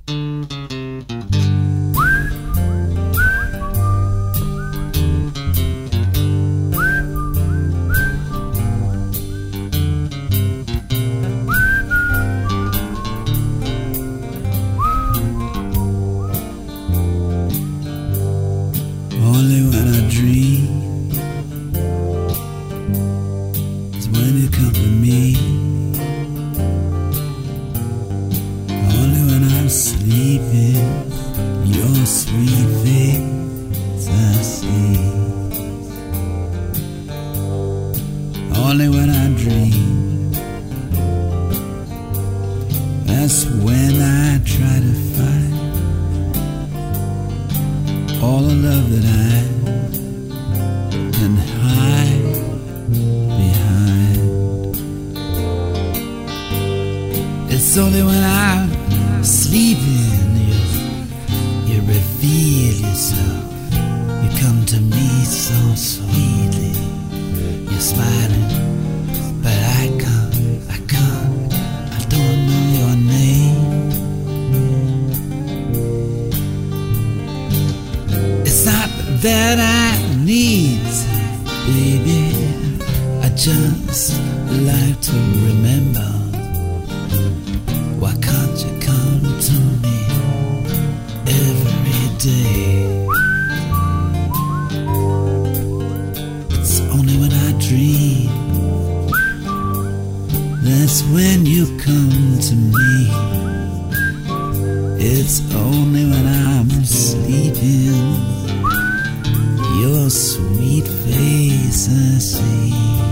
Only when I dream is when you come to me. Only when I'm sleeping, your sweet face I see. Only when I dream, that's when I try to find all the love that I can hide behind. It's only when I'm sleeping you reveal yourself. You come to me so sweetly. You're smiling, but I don't know your name. It's not that I need to, baby. I just like to remember. Why can't you come to me every day? It's only when I dream, that's when you come to me. It's only when I'm sleeping, your sweet face I see.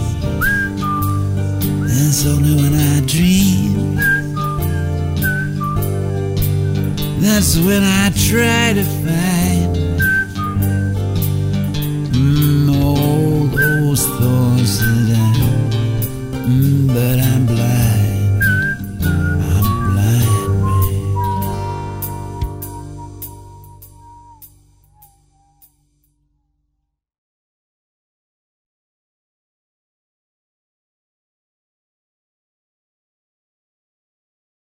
It's only when I dream, that's when I try to find